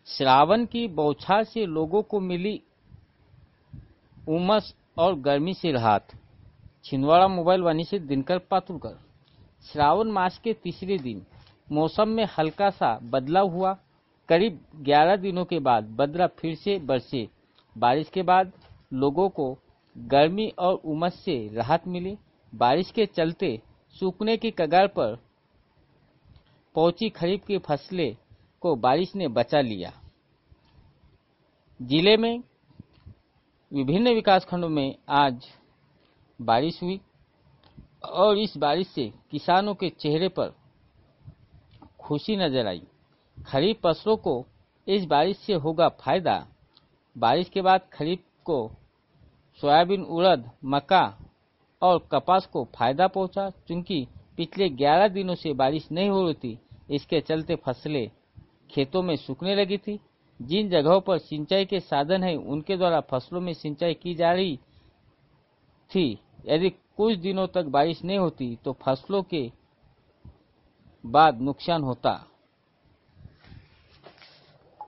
श्रावण की बौछार से लोगों को मिली उमस और गर्मी से राहत। छिंदवाड़ा मोबाइल वाणी से दिनकर पातुरकर। श्रावण मास के तीसरे दिन मौसम में हल्का सा बदलाव हुआ। करीब 11 दिनों के बाद बदरा फिर से बरसे। बारिश के बाद लोगों को गर्मी और उमस से राहत मिली। बारिश के चलते सूखने की कगार पर पहुंची खरीफ की फसलें को बारिश ने बचा लिया। जिले में विभिन्न विकासखंडों में आज बारिश हुई और इस बारिश से किसानों के चेहरे पर खुशी नजर आई। खरीफ फसलों को इस बारिश से होगा फायदा। बारिश के बाद खरीफ को सोयाबीन, उड़द, मक्का और कपास को फायदा पहुंचा। चूंकि पिछले 11 दिनों से बारिश नहीं हो रही थी, इसके चलते फसलें खेतों में सूखने लगी थी। जिन जगहों पर सिंचाई के साधन है उनके द्वारा फसलों में सिंचाई की जा रही थी। यदि कुछ दिनों तक बारिश नहीं होती तो फसलों के बाद नुकसान होता।